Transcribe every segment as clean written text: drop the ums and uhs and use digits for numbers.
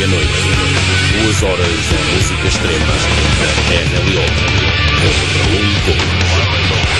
meia-noite. 2 horas de música extrema na RLO. Contra gol.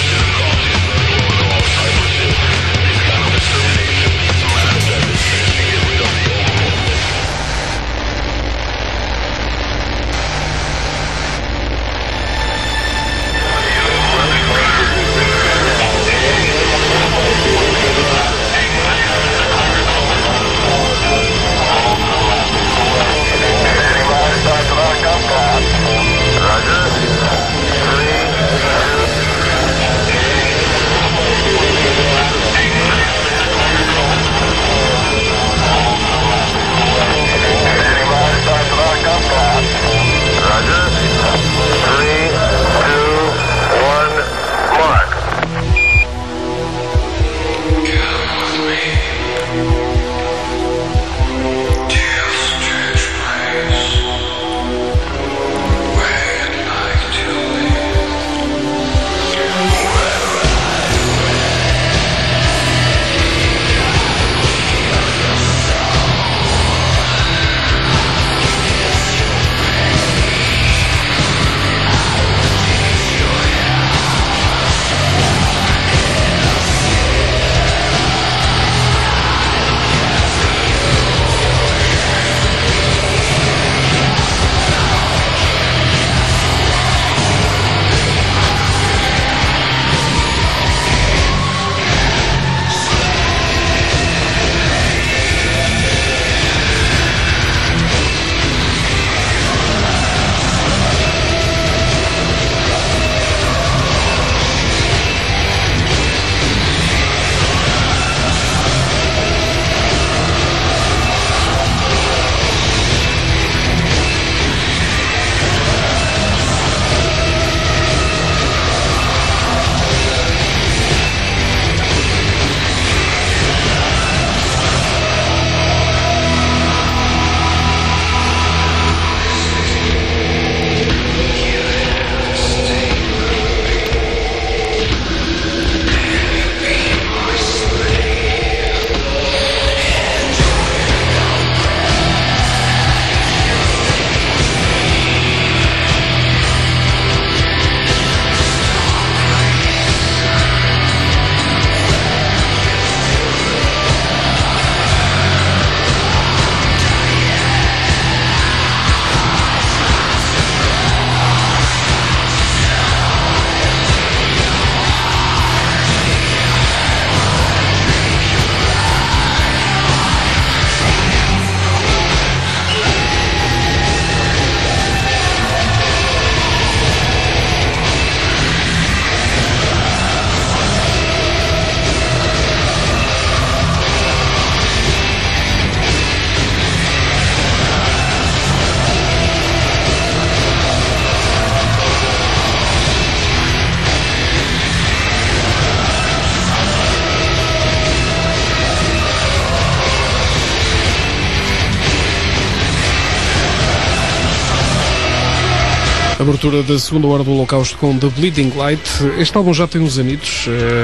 Abertura da segunda hora do Holocausto com The Bleeding Light. Este álbum já tem uns anitos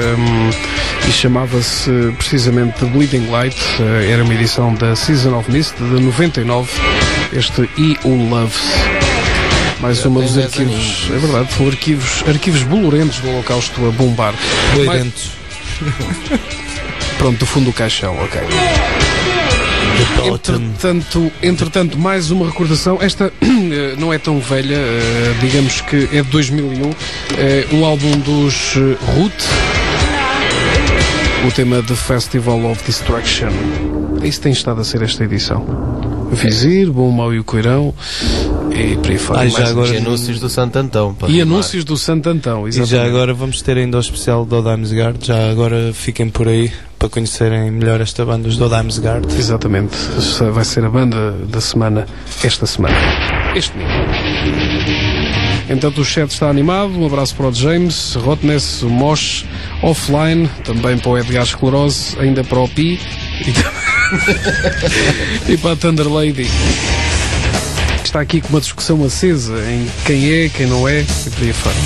e chamava-se precisamente The Bleeding Light. Era uma edição da Season of Mist de 99. Este E o Loves. Mais uma dos arquivos, é verdade, são arquivos bolorentos do Holocausto a bombar. Bolorentos. Pronto, do fundo do caixão, ok. Entretanto, mais uma recordação. Esta não é tão velha, digamos que é de 2001. Um álbum dos Root. O tema The Festival of Destruction. Isso tem estado a ser esta edição. Vizir, Bom, Mau e o Coirão. E por aí fora. E anúncios do Santo Antão. E anúncios do Santo Antão, exatamente. E já agora vamos ter ainda o especial do Damsgaard. Já agora fiquem por aí para conhecerem melhor esta banda, os do Damsgaard. Exatamente. Vai ser a banda da semana, esta semana. Este domingo. Entanto, o chat está animado. Um abraço para o James, Rotness, o Mosh, Offline, também para o Edgar Esclerose, ainda para o Pi e para a Thunder Lady. Está aqui com uma discussão acesa em quem é, quem não é, e por aí fora.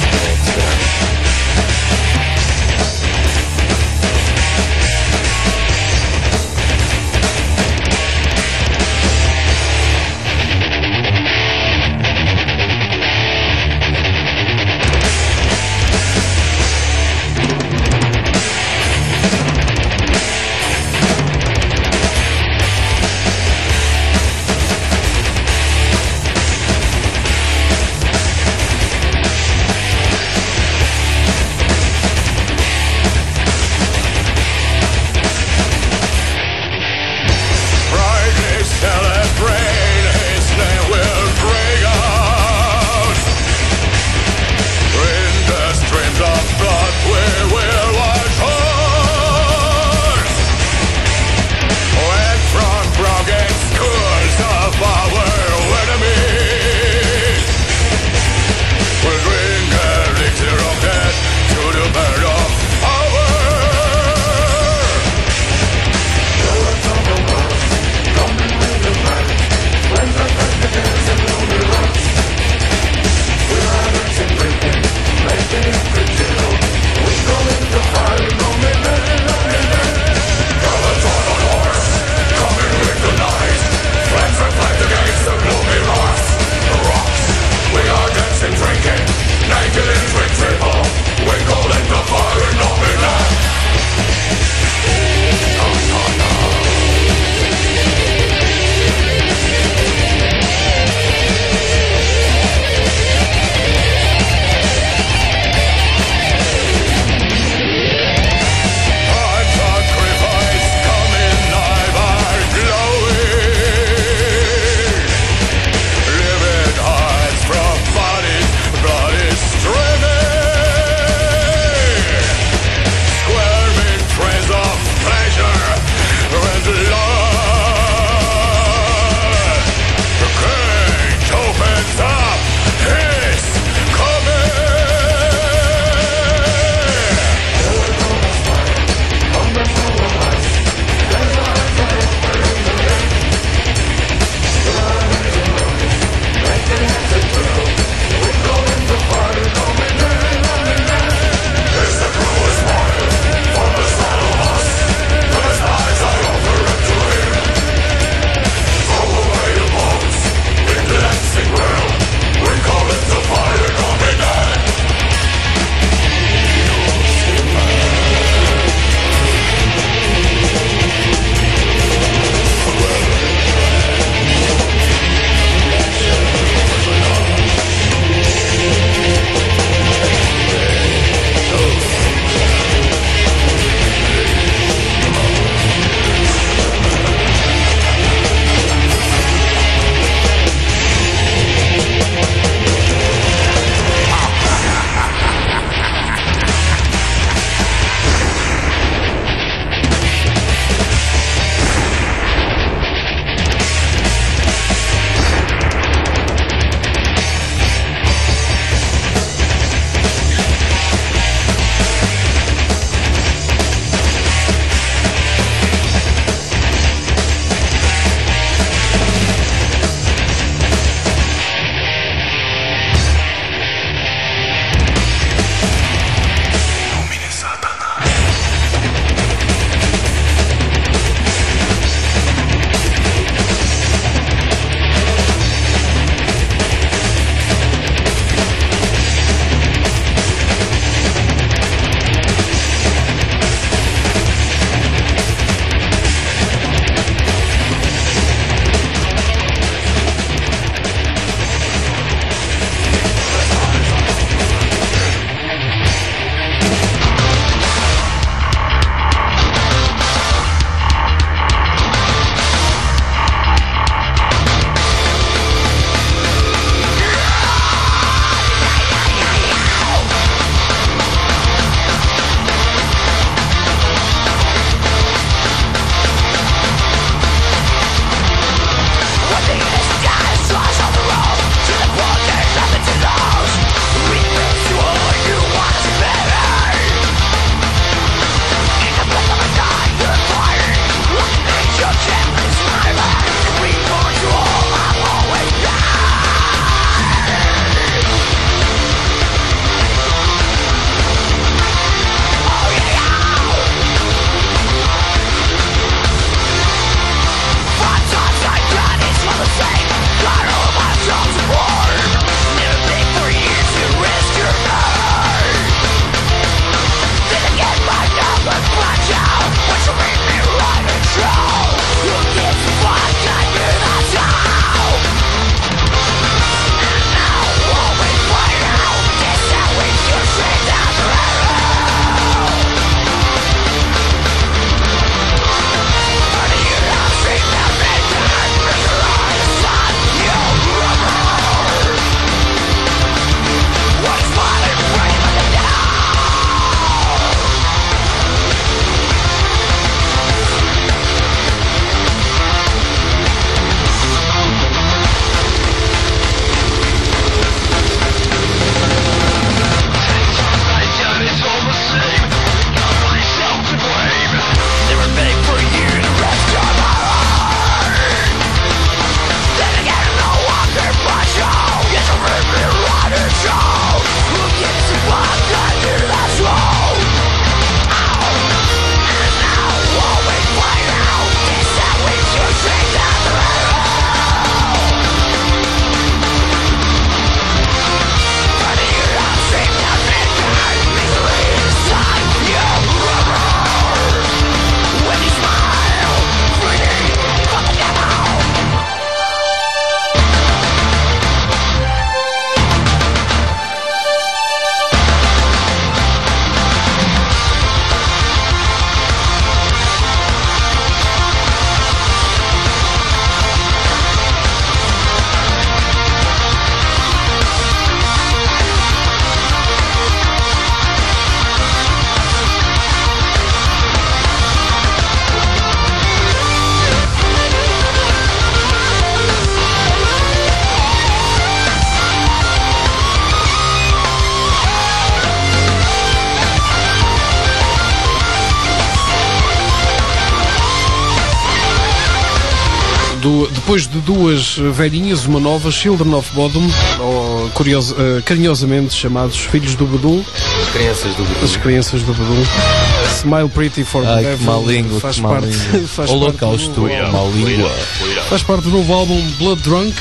depois de duas velhinhas, uma nova, Children of Bodom, ou carinhosamente chamados Filhos do Bedum. As crianças do Bedum. As crianças do Bedum. Smile Pretty for the Devil. Que má língua, faz que má parte, língua. faz Holocausto, má língua. Faz parte do novo álbum Blood Drunk.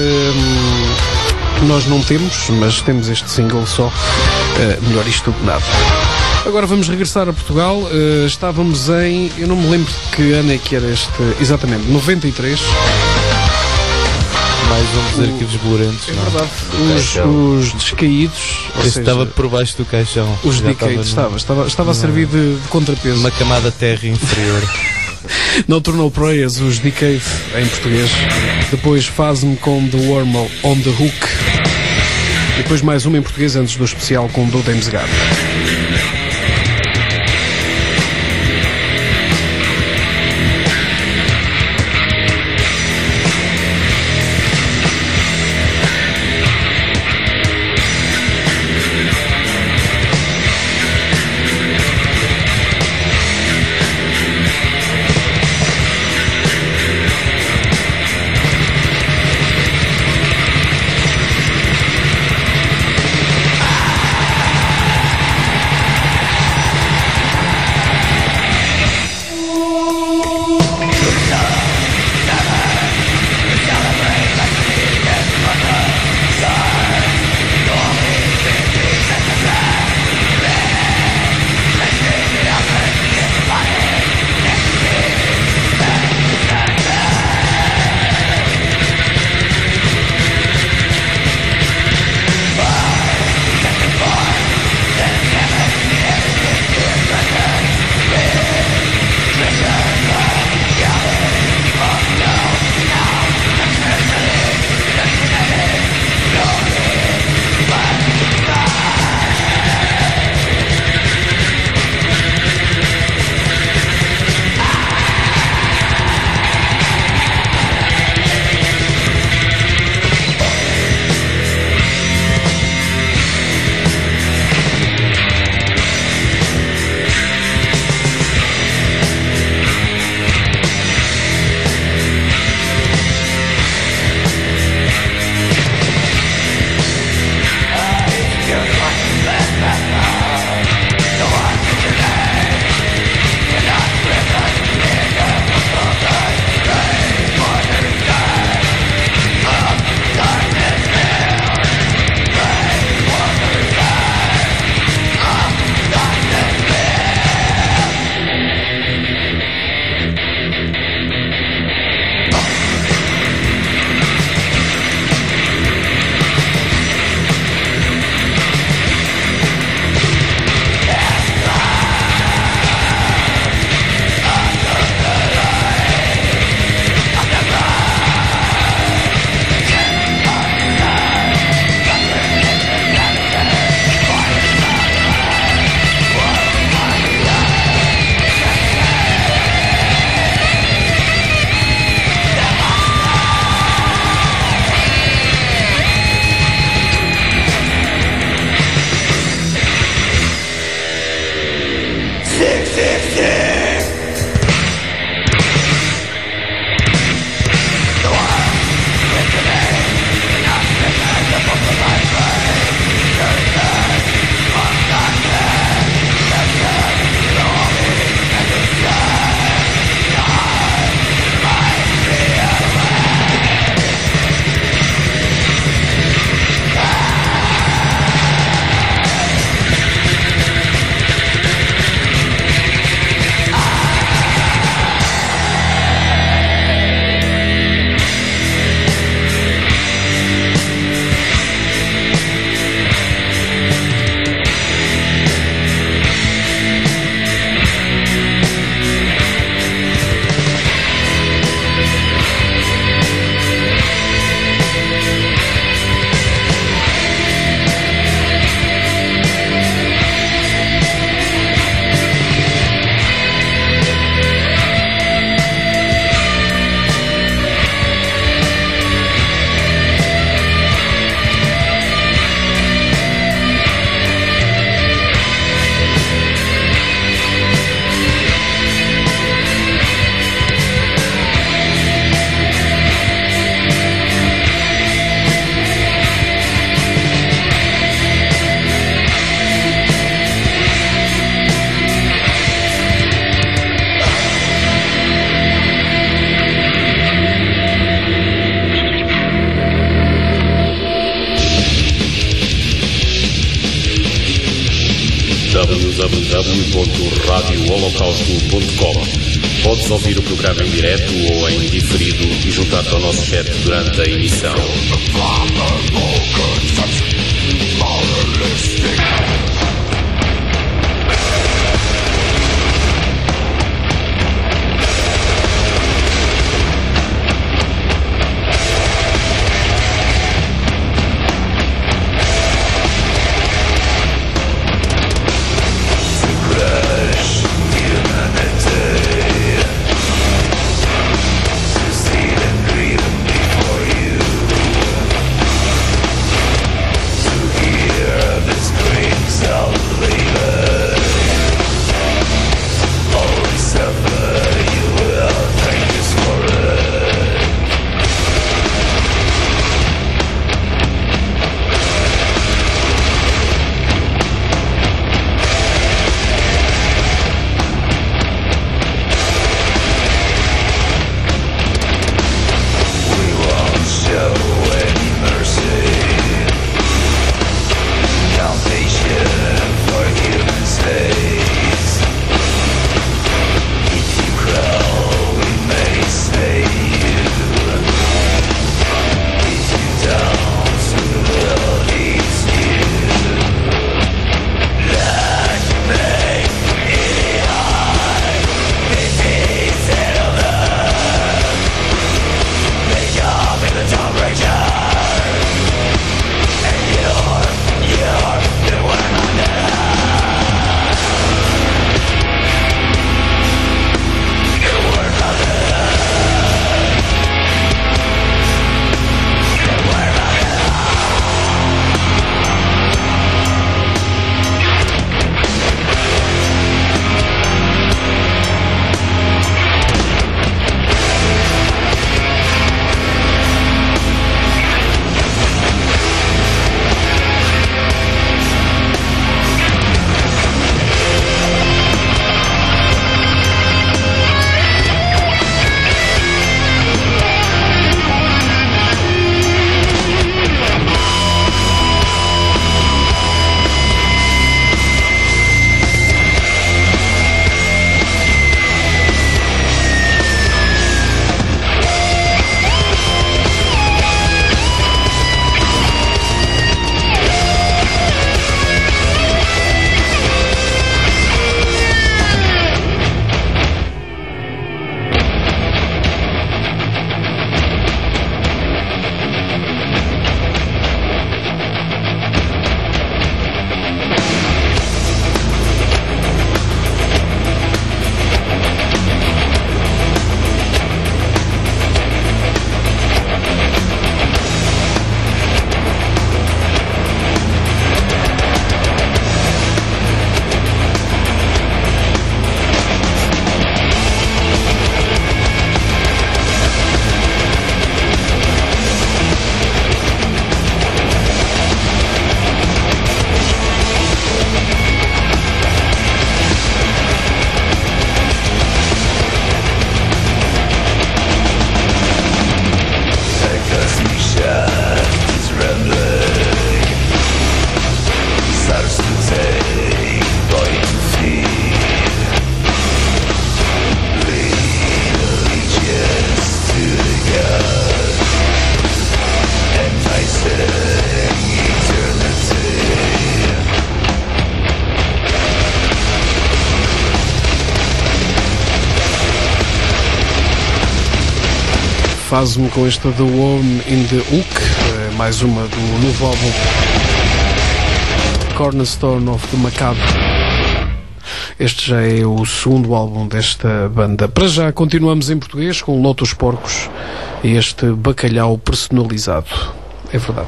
Nós não temos, mas temos este single só. Melhor isto do que nada. Agora vamos regressar a Portugal. Estávamos em... Eu não me lembro de que ano é que era este... Exatamente, 93. Mais um dos arquivos bolorentos. É verdade. Os descaídos... Este estava por baixo do caixão. Os Decades estava a servir de contrapeso. Uma camada de terra inferior. Nocturnal Prayers, os Decade em português. Depois Phasm com The Wormhole on the Hook. E depois mais uma em português antes do especial com Do Damesgard. www.radioholocausto.com. Podes ouvir o programa em direto ou em diferido e juntar-te ao nosso chat durante a emissão. Faz-me com esta The Worm in the Hook, mais uma do novo álbum Cornerstone of the Macabre. Este já é o segundo álbum desta banda. Para já continuamos em português com Lotus Porcos e este bacalhau personalizado. É verdade.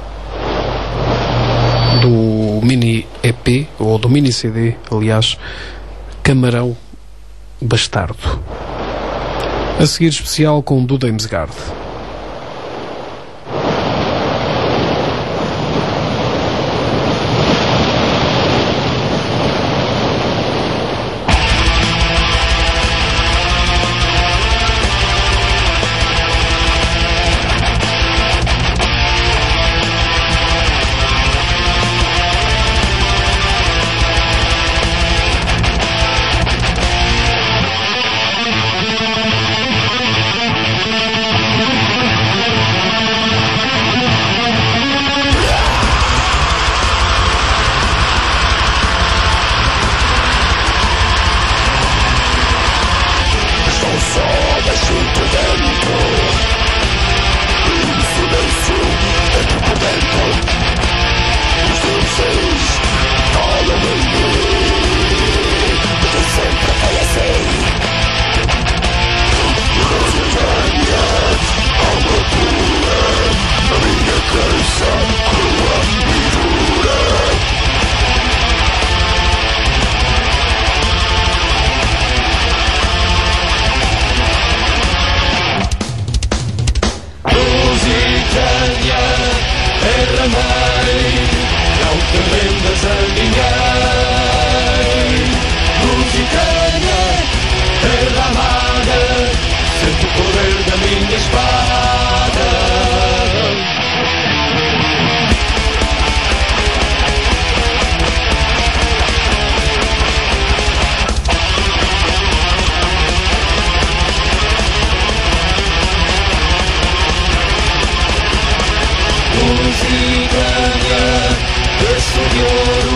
Do mini EP, ou do mini CD, aliás, Camarão Bastardo. A seguir especial com Do Damesgard.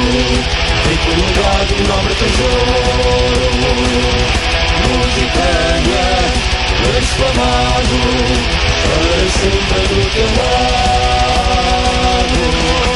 rico legado, nobre tesouro, Lusitânia, exclamado, para sempre do teu lado.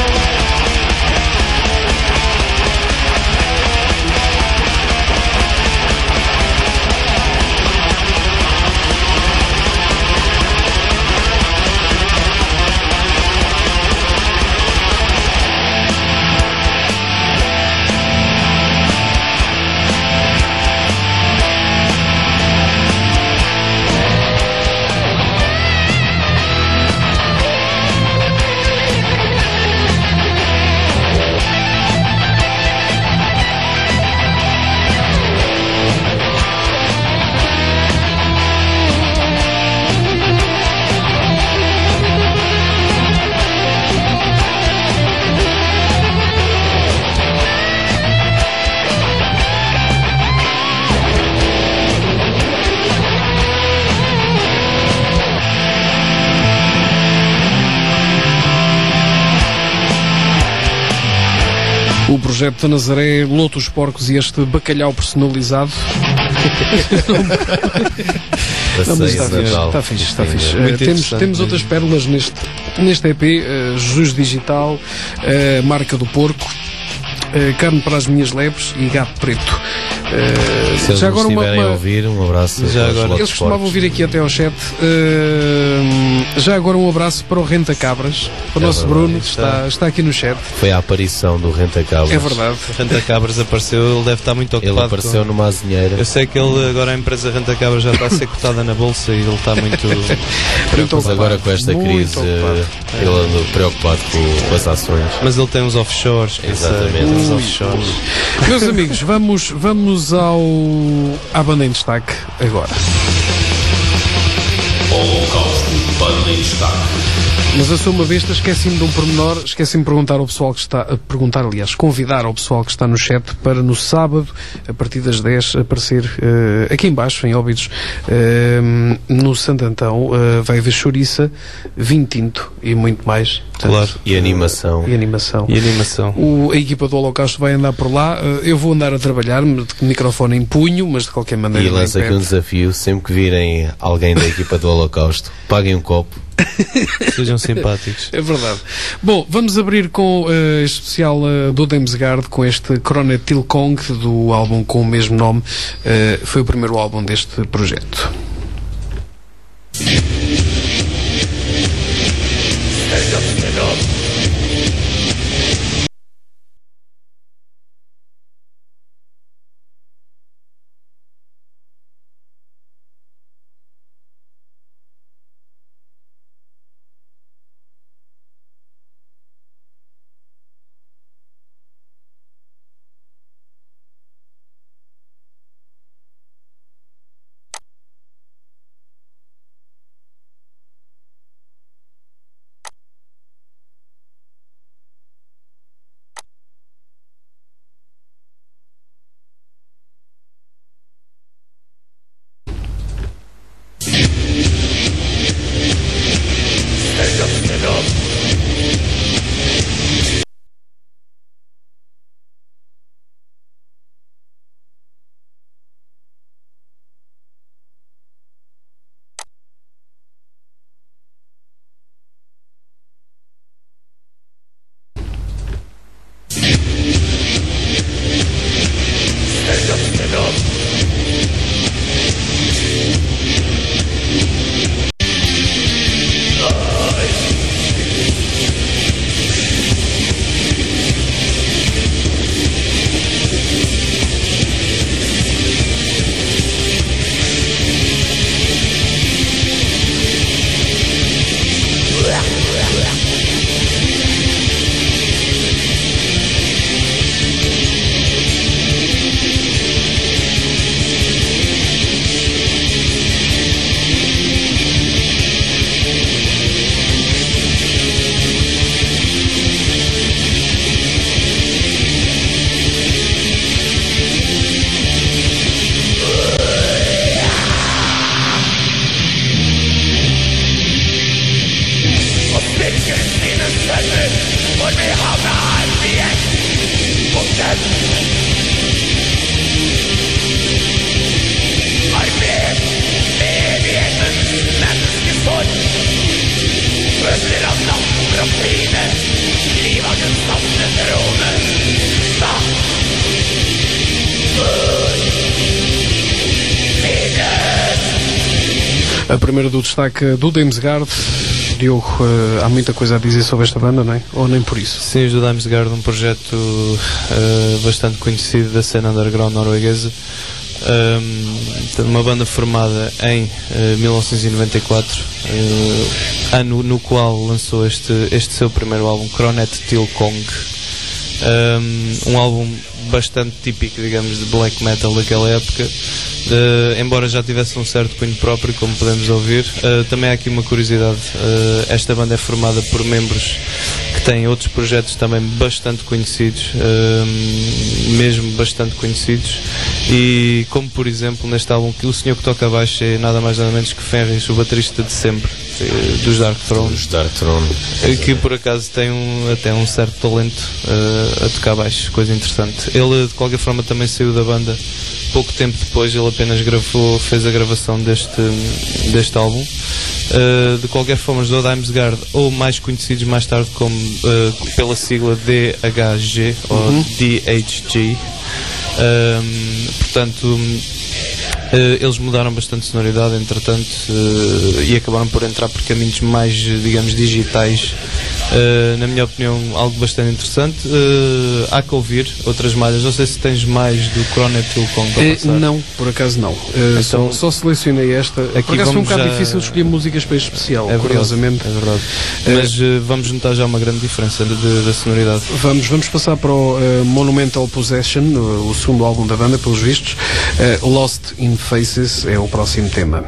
O projeto da Nazaré, Loto os Porcos e este bacalhau personalizado. Não, mas está fixe, está fixe. Temos outras pérolas neste EP, Jus Digital, Marca do Porco, Carne para as Minhas Lebres e Gato Preto. Se eles estiverem a ouvir, um abraço. Já agora. Eles costumavam vir aqui até ao chat. Já agora um abraço para o Renta Cabras, para o nosso Bruno, que está aqui no chat. Foi a aparição do Renta Cabras. É verdade. O Renta Cabras apareceu, ele deve estar muito ocupado. Ele apareceu numa azinheira. Eu sei que ele agora a empresa Renta Cabras já está a ser cotada na bolsa e ele está muito Mas agora com esta crise ele anda preocupado com as ações. Mas ele tem uns offshores. Exatamente. Uns offshores. Meus amigos, vamos à banda em destaque agora. Holocausto, banda em destaque. Mas eu sou uma besta, esqueci-me de um pormenor, esqueci-me de perguntar ao pessoal que está, convidar ao pessoal que está no chat para no sábado, a partir das 10, aparecer aqui em baixo, em Óbidos, no Santo Antão, vai haver chouriça, vinho tinto e muito mais. Portanto, Claro. E animação. E animação. A equipa do Holocausto vai andar por lá, eu vou andar a trabalhar, de microfone em punho, mas de qualquer maneira... E lança aqui um desafio, sempre que virem alguém da equipa do Holocausto, paguem um copo. Sejam simpáticos. É verdade. Bom, vamos abrir com este especial do Damesgard, com este Kronet Til Kong, do álbum com o mesmo nome. Foi o primeiro álbum deste projeto. A primeira do destaque do Damesguard. Diogo, há muita coisa a dizer sobre esta banda, não é? Ou nem por isso? Sim, os do Damesguard, um projeto bastante conhecido da cena underground norueguesa. Uma banda formada em 1994, ano no qual lançou este seu primeiro álbum, Kronet til Kong. Um álbum bastante típico, digamos, de black metal daquela época, embora já tivesse um certo cunho próprio, como podemos ouvir. Também há aqui uma curiosidade: esta banda é formada por membros que têm outros projetos também bastante conhecidos, mesmo bastante conhecidos, e como por exemplo neste álbum, que o senhor que toca baixo é nada mais nada menos que Fenris, o baterista de sempre dos Dark Throne, que por acaso tem até um certo talento a tocar baixo, coisa interessante. Ele de qualquer forma também saiu da banda pouco tempo depois, ele apenas fez a gravação deste álbum. De qualquer forma, os do Damesguard, ou mais conhecidos mais tarde como pela sigla DHG ou DHG, portanto eles mudaram bastante sonoridade entretanto, e acabaram por entrar por caminhos mais, digamos, digitais. Na minha opinião, algo bastante interessante. Há que ouvir outras malhas. Não sei se tens mais do Kronet til Kong para passar. Não, por acaso não. Então, só selecionei esta. Aqui por acaso foi um bocado já... difícil escolher músicas para este especial, curiosamente. É verdade. Mas vamos notar já uma grande diferença da sonoridade. Vamos passar para o Monumental Possession, o segundo álbum da banda, pelos vistos. Lost in Faces é o próximo tema.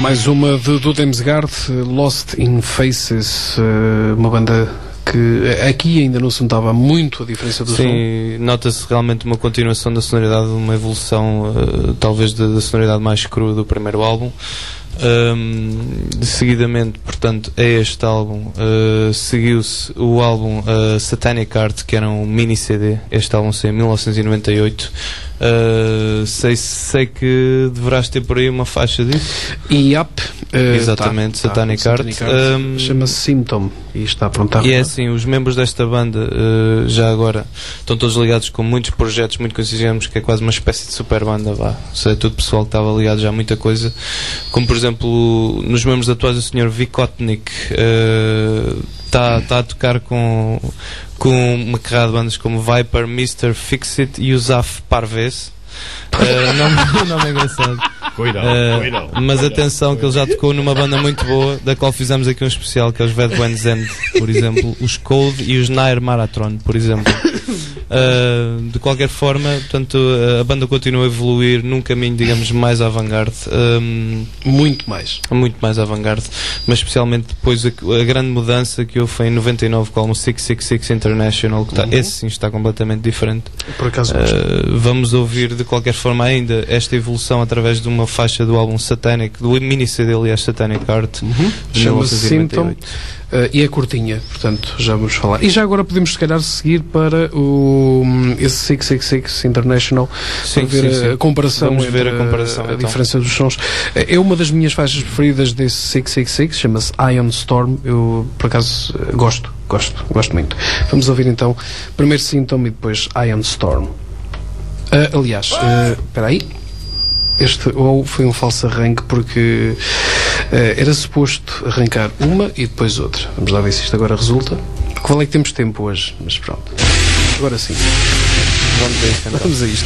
Mais uma de Dudemsgard, Lost in Faces, uma banda que aqui ainda não se notava muito a diferença do som. Sim, nota-se realmente uma continuação da sonoridade, uma evolução talvez da sonoridade mais crua do primeiro álbum. Seguidamente, portanto, a este álbum seguiu-se o álbum Satanic Art, que era um mini CD. Este álbum saiu em 1998. Sei que deverás ter por aí uma faixa disso. Exatamente, Satanic Art. Chama-se Symptom e está pronto. E é assim, os membros desta banda já agora estão todos ligados com muitos projetos muito conhecidos, que é quase uma espécie de super banda, vá. É tudo pessoal que estava ligado já a muita coisa, como por exemplo nos membros atuais o Sr. Vikotnik está a tocar com uma carrada de bandas como Viper, Mr. Fixit e Yusuf Parvez. O nome é engraçado. Cuidado. Mas atenção que ele já tocou numa banda muito boa, da qual fizemos aqui um especial, que é os Bad Ones End, por exemplo, os Code e os Nair Marathon, por exemplo. De qualquer forma, portanto, a banda continua a evoluir num caminho, digamos, mais avant-garde. Muito mais avant-garde, mas especialmente depois a grande mudança que houve foi em 99 com o 666 International, que esse sim está completamente diferente. Por acaso vamos ouvir de qualquer forma ainda esta evolução através de uma faixa do álbum Satanic, do mini CD, aliás, Satanic Art, chama-se Symptom. E é curtinha, portanto já vamos falar. E já agora podemos se calhar seguir para esse 666 International, para ver a comparação. Vamos ver a comparação, a diferença dos sons. É uma das minhas faixas preferidas desse 666, chama-se Ion Storm. Eu por acaso gosto muito. Vamos ouvir então primeiro Symptom e depois Ion Storm. Aliás, espera aí. Este foi um falso arranque porque era suposto arrancar uma e depois outra. Vamos lá ver se isto agora resulta. Qual é que temos tempo hoje? Mas pronto. Agora sim. Vamos a isto.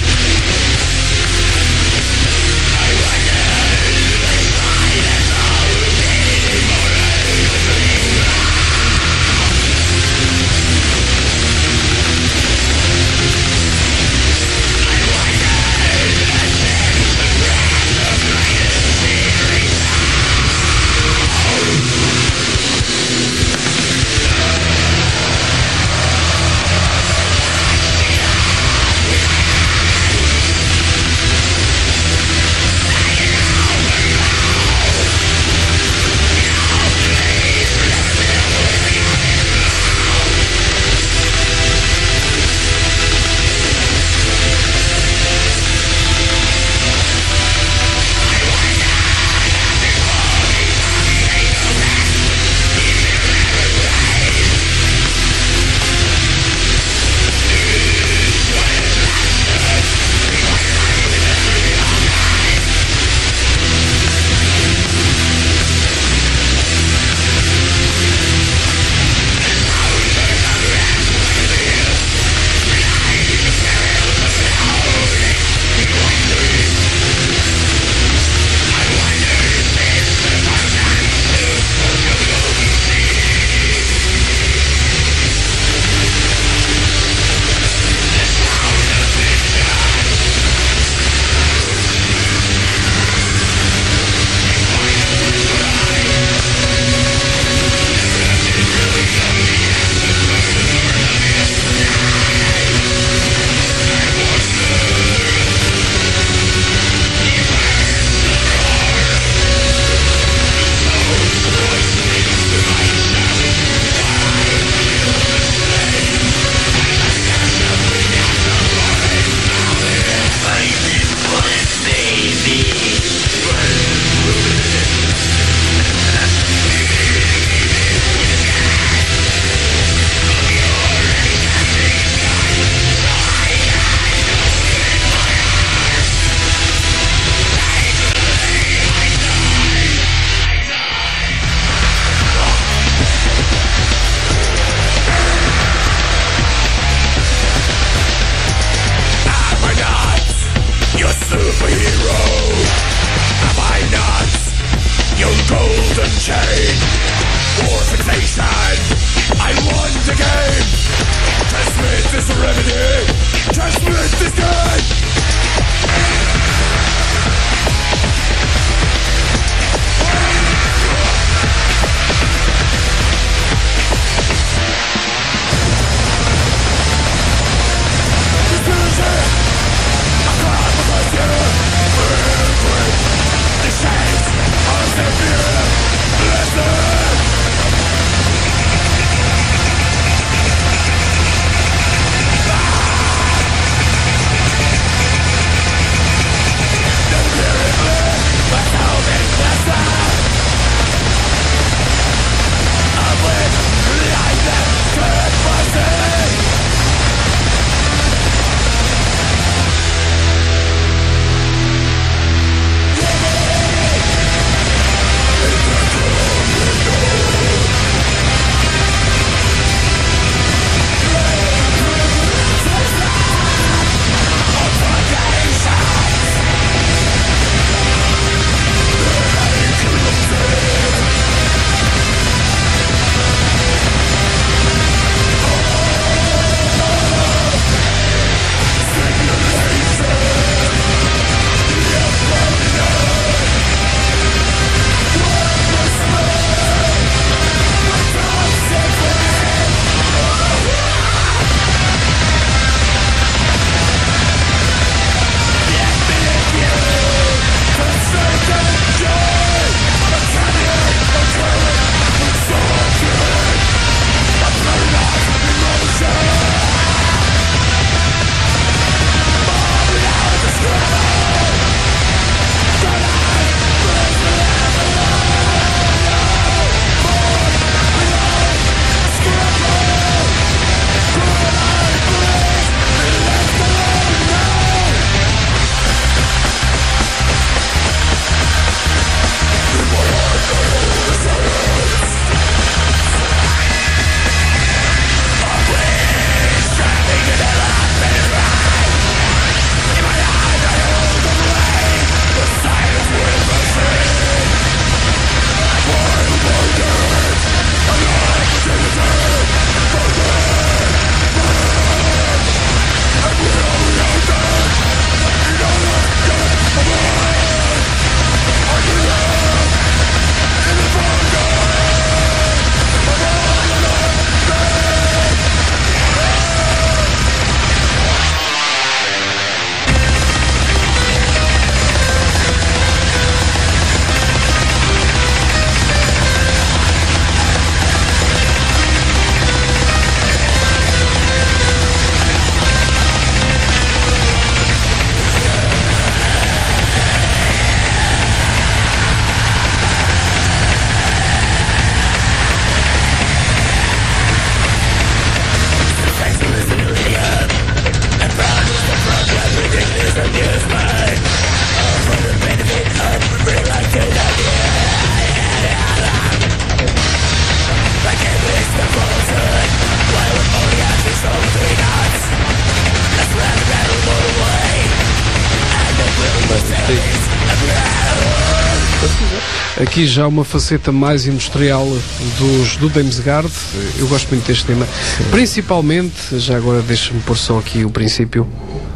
Aqui já uma faceta mais industrial do Damesgard. Eu gosto muito deste tema. Principalmente, já agora deixa-me pôr só aqui o princípio.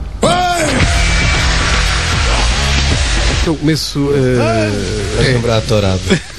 Eu começo a lembrar a tourada.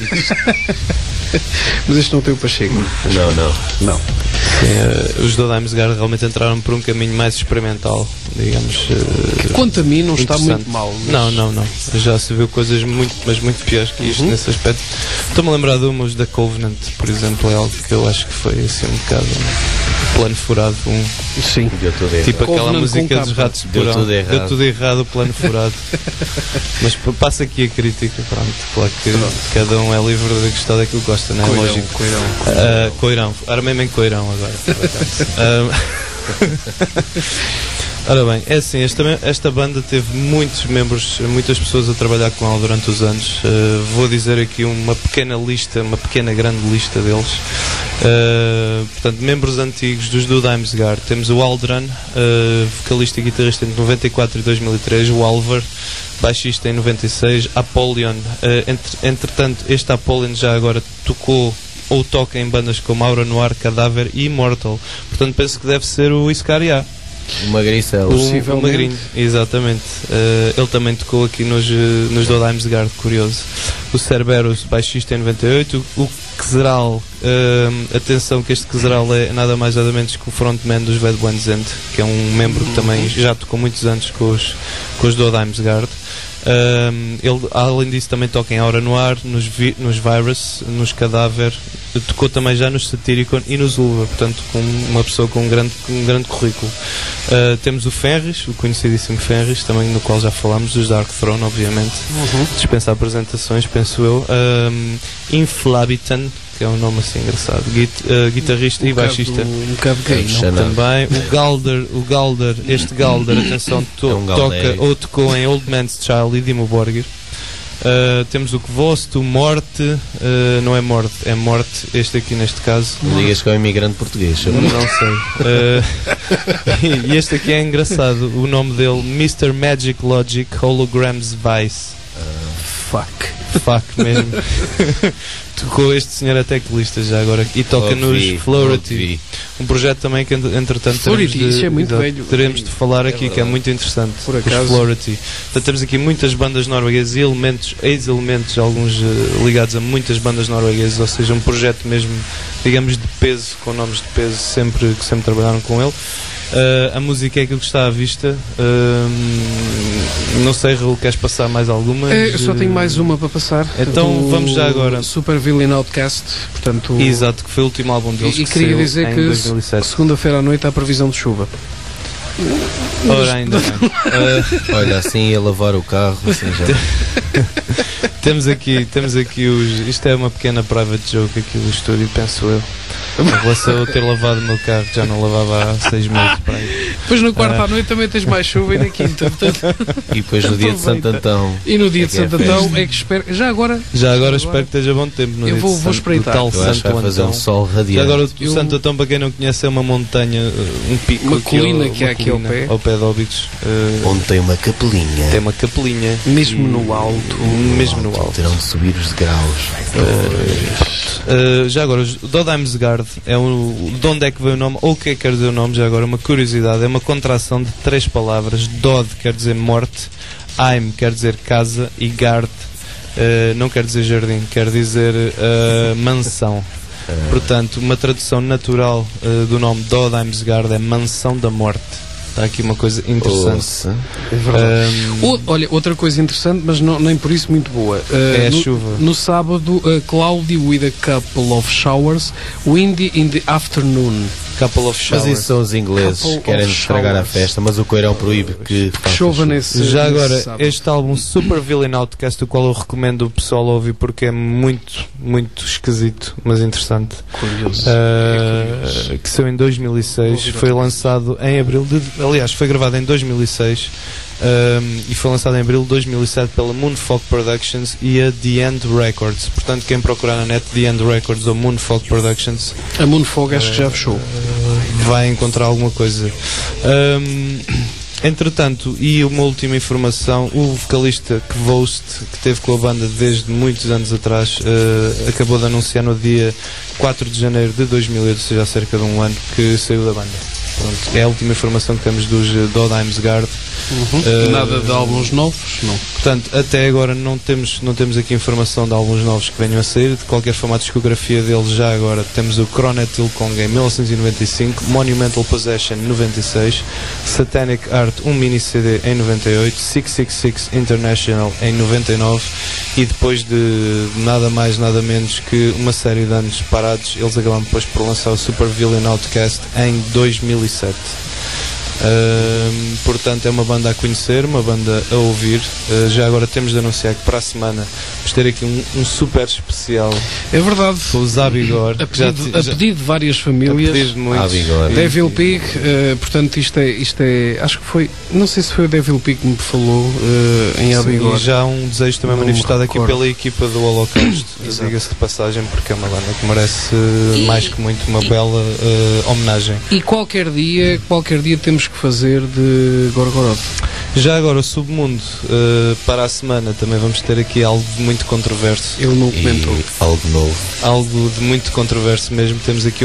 Mas este não tem o Pacheco. Não. Os do Damesgard realmente entraram por um caminho mais experimental, digamos. Que quanto a mim não está muito mal. Mas... Não. Já se viu coisas muito piores que isto nesse aspecto. Estou-me a lembrar de umas da Covenant, por exemplo, é algo que eu acho que foi assim um bocado plano furado. Sim. Deu tudo errado. Tipo aquela Covenant música dos Ratos de Porão. Deu tudo errado, o plano furado. Mas passa aqui a crítica, pronto. Claro que cada um é livre de gostar daquilo que gosta, não é? Lógico. Coirão. Armei-me em Coirão agora. Ora bem, é assim, esta banda teve muitos membros, muitas pessoas a trabalhar com ela durante os anos. Vou dizer aqui uma pequena grande lista deles. Portanto, membros antigos dos do Damesgard. Temos o Aldran, vocalista e guitarrista entre 94 e 2003, o Alvar, baixista em 96, Apollyon. Entretanto, este Apollyon já agora tocou ou toca em bandas como Aura Noir, Cadáver e Immortal. Portanto, penso que deve ser o Iscaria. O Magricel. O Magrinho, exatamente. Ele também tocou aqui nos do Damesgard, curioso. O Cerberus, baixista em 98. O Xeral, atenção que este Xeral é nada mais nada menos que o frontman dos Bad Ones End, que é um membro que também já tocou muitos anos com os do Damesgard. Ele, além disso, também toca em Aura Noir, nos Virus, nos Cadáver, tocou também já nos Satyricon e nos Ulva, portanto, com uma pessoa com um grande currículo. Temos o Fenris, o conhecidíssimo Fenris, também no qual já falámos, dos Dark Throne, obviamente. Dispensa apresentações, penso eu. Inflabitan, que é um nome assim engraçado, guitarrista e baixista. Um bocado gay, não? Também o Galder, este Galder, atenção, toca ou tocou em Old Man's Child e Dimmu Borgir. Temos o Kvost, o Morte, não é Morte, é Morte, este aqui neste caso. Não digas que é um imigrante português. Não sei. E este aqui é engraçado, o nome dele, Mr. Magic Logic Holograms Vice. Fuck mesmo. Tocou este senhor a teclista já agora e toca nos Flority, um projeto também que entretanto teremos de falar aqui, que é muito interessante. Por acaso. Os Flority. Portanto, temos aqui muitas bandas norueguesas e ex-elementos, alguns ligados a muitas bandas norueguesas, ou seja, um projeto mesmo, digamos, de peso, com nomes de peso que sempre trabalharam com ele. A música é aquilo que está à vista. Não sei, Raul, queres passar mais alguma? Eu só tenho mais uma para passar. Então vamos já agora. Super Villain Outcast, portanto. Exato, que foi o último álbum deles. E queria dizer que segunda-feira à noite há previsão de chuva. Ora, ainda bem. Olha, assim ia lavar o carro, assim já. Temos aqui os. Isto é uma pequena private joke aqui do estúdio, penso eu. Em relação a eu ter lavado o meu carro, já não lavava há 6 meses para aí. Depois no quarto à noite também tens mais chuva e na quinta. Portanto, e depois no dia de Santo Antão. E no dia de Santo Antão é que espero. Já agora espero que esteja bom tempo no dia vou espreitar. Tal eu acho que vai fazer um sol radiante. Já agora o Santo Antão, para quem não conhece, é uma montanha, um pico, uma colina que há aqui ao pé de Óbidos, onde tem uma capelinha. Tem uma capelinha. Mesmo no alto. Terão de subir os degraus. Já agora, o do Damesgard é de onde é que veio o nome, ou o que é que quer dizer o nome? Já agora, uma curiosidade, é uma contração de 3 palavras. Dod quer dizer morte, Heim quer dizer casa e Gard não quer dizer jardim, quer dizer mansão. Portanto, uma tradução natural do nome do Damesgard é mansão da morte. Está aqui uma coisa interessante. É verdade. Olha, outra coisa interessante, mas nem por isso muito boa. É a chuva. No sábado, cloudy with a couple of showers, windy in the afternoon. Couple of showers. Mas isso são os ingleses que querem estragar a festa, mas o Coirão proíbe que chova nesse. Já agora, este álbum Super Villain Outcast, o qual eu recomendo o pessoal ouvir porque é muito, muito esquisito, mas interessante. Curioso. Que saiu em 2006, foi lançado em abril aliás, foi gravado em 2006 e foi lançado em abril de 2007 pela Moonfog Productions e a The End Records. Portanto, quem procurar na net The End Records ou Moonfog Productions, a Moonfog acho que já fechou, vai encontrar alguma coisa. Entretanto, e uma última informação, o vocalista Kvost, que esteve com a banda desde muitos anos atrás, acabou de anunciar no dia 4 de janeiro de 2008, ou seja, há cerca de um ano, que saiu da banda. Pronto, é a última informação que temos dos Dodheimsgard. Nada de álbuns novos, não. Portanto, até agora não temos aqui informação de álbuns novos que venham a sair. De qualquer forma, a discografia deles já agora temos o Kronet Tilkong em 1995, Monumental Possession em 96, Satanic Art, um mini CD em 98, 666 International em 99 e depois de nada mais nada menos que uma série de anos parados, eles acabaram depois por lançar o Super Villain Outcast em 2007. Portanto, é uma banda a conhecer, uma banda a ouvir. Já agora temos de anunciar que para a semana vamos ter aqui um super especial. É verdade. Com o Zabigor. A pedido de várias famílias. A pedido de muitos. Devil Pig, portanto, isto é. Acho que foi. Não sei se foi o Devil Pig que me falou em Abigor. E já há um desejo também manifestado aqui pela equipa do Holocausto. Diga-se de passagem, porque é uma banda que merece mais que muito uma bela homenagem. E qualquer dia temos que fazer de Gorgoroth. Já agora o Submundo, para a semana também vamos ter aqui algo de muito controverso. Ele não comentou. Algo novo. Algo de muito controverso mesmo. Temos aqui um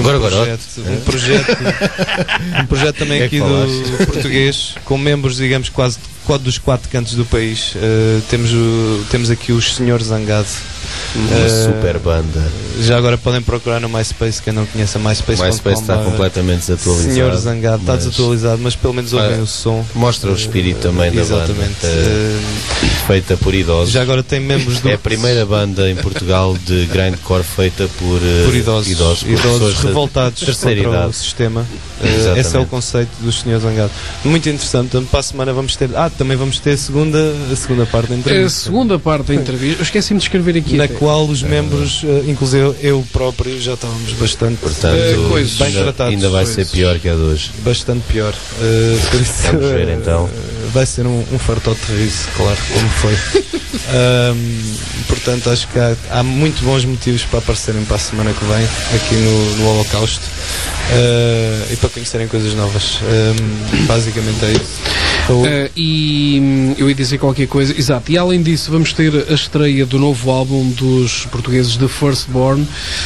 projeto também aqui do português, com membros, digamos, quase dos 4 cantos do país. Temos aqui os Senhor Zangado. Uma super banda. Já agora podem procurar no MySpace, quem não conhece a MySpace. O MySpace está completamente desatualizado. Senhor Zangado está desatualizado, mas pelo menos ouvem o som. Mostra o espírito também da banda. Feita por idosos. Já agora tem membros do... É a primeira banda em Portugal de grindcore feita por idosos revoltados contra o sistema. Esse é o conceito dos Senhores Zangado. Muito interessante. Para a semana vamos ter... também vamos ter a segunda parte da entrevista. A segunda parte da entrevista. Eu esqueci-me de escrever aqui. Na qual os membros, inclusive eu próprio, já estávamos bastante bem tratados. Ainda vai ser pior que a de hoje. Bastante pior. Por isso, vamos ver então. Vai ser um fartote de riso, claro, como foi. Portanto, acho que há muito bons motivos para aparecerem para a semana que vem aqui no Holocausto e para conhecerem coisas novas. Basicamente é isso. E eu ia dizer qualquer coisa, exato, e além disso vamos ter a estreia do novo álbum dos portugueses de Firstborn,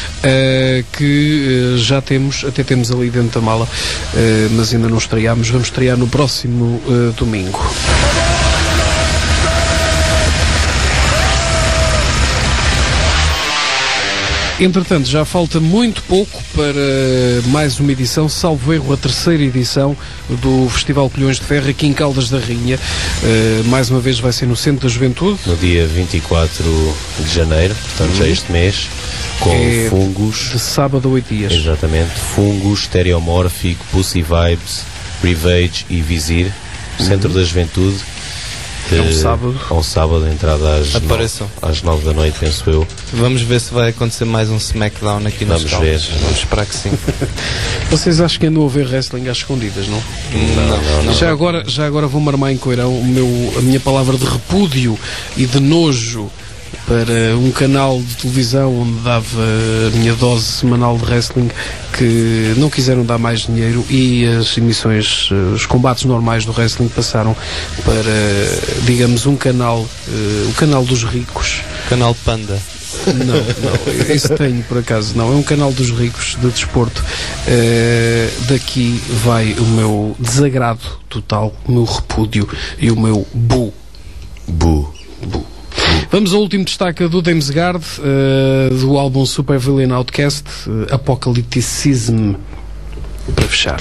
que até temos ali dentro da mala, mas ainda não estreámos. Vamos estrear no próximo domingo. Entretanto, já falta muito pouco para mais uma edição, salvo erro, a terceira edição do Festival Colhões de Ferro aqui em Caldas da Rainha. Mais uma vez vai ser no Centro da Juventude. No dia 24 de janeiro, portanto já este mês, com Fungos. De sábado a 8 dias. Exatamente. Fungos, Stereomórfico, Pussy Vibes, Revage e Vizir. Centro da Juventude. É um sábado, entrada às 9 da noite, penso eu. Vamos ver se vai acontecer mais um Smackdown aqui nos Caldas. Vamos esperar que sim. Vocês acham que andam a ver wrestling às escondidas, não? Não. Já agora vou-me armar em coirão a minha palavra de repúdio e de nojo para um canal de televisão onde dava a minha dose semanal de wrestling, que não quiseram dar mais dinheiro e as emissões, os combates normais do wrestling passaram para, digamos, um canal, o canal dos ricos. Canal Panda. Não, isso tenho por acaso, não, é um canal dos ricos de desporto. Daqui vai o meu desagrado total, o meu repúdio e o meu bu. Vamos ao último destaque do Damesgard, do álbum Super Villain Outcast, Apocalypticism, para fechar.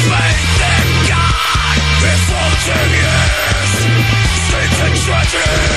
Treasure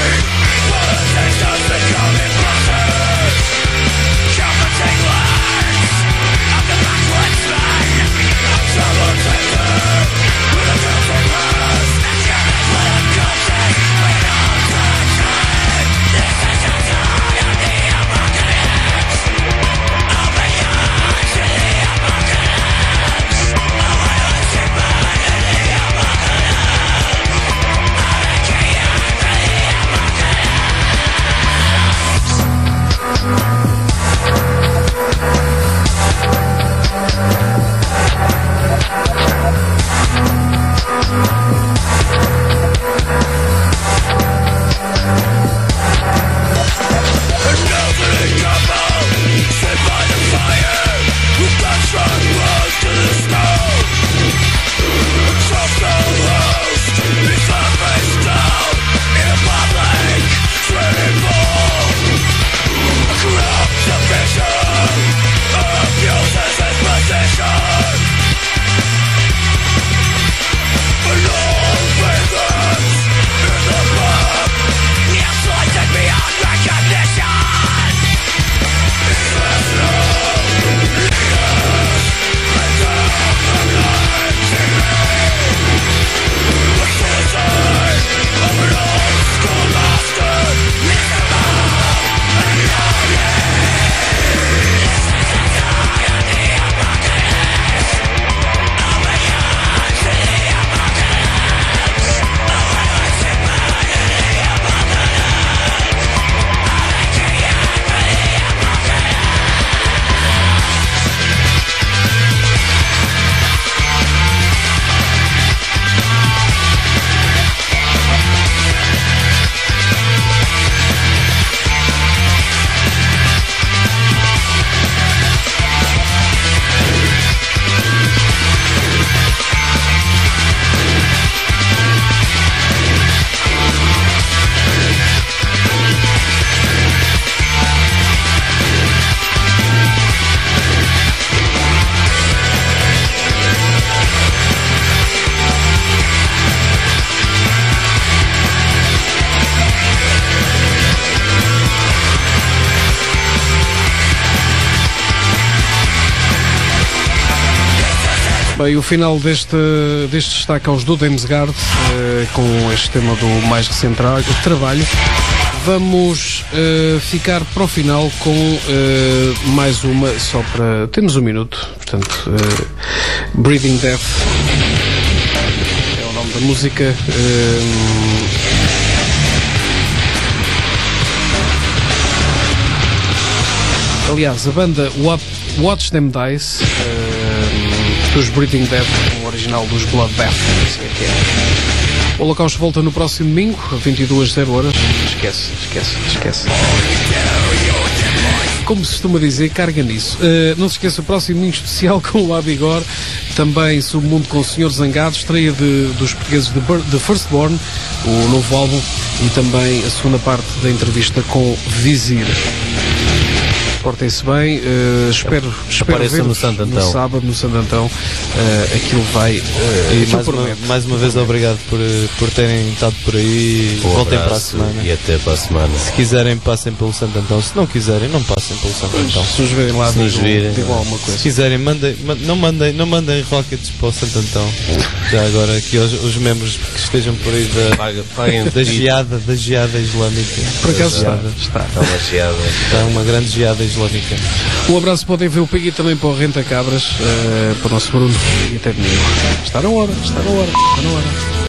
Bem, o final deste destaque aos do Damesgard, com este tema do mais recente trabalho. Vamos ficar para o final com mais uma, só para... Temos um minuto, portanto, Breathing Death é o nome da música. Aliás, a banda Watch Them Dice, dos Breathing Death, o original dos Bloodbath, assim é que é. O Holocausto volta no próximo domingo, a 22h. Esquece. Como se costuma dizer, carga nisso. Não se esqueça, o próximo domingo especial com o Abigor, também Submundo com o Senhor Zangado, estreia dos portugueses de Firstborn, o novo álbum, e também a segunda parte da entrevista com Vizir. Portem-se bem, espero Apareça no Santo Antão. No sábado, no Santo Antão. Aquilo vai. E mais uma vez obrigado por terem estado por aí. Voltem para a semana. E até para a semana. Se quiserem, passem pelo Santo Antão. Se não quiserem, não passem pelo Santo Antão. Se nos virem lá, digam alguma coisa. Se quiserem, não mandem rockets para o Santo Antão. Já agora, aqui os membros que estejam por aí da geada islâmica. Por acaso está. Está uma geada. Está uma grande geada islâmica. Um abraço, podem ver o Peggy também para o Renta Cabras, para o nosso Bruno, e até domingo. Está na hora.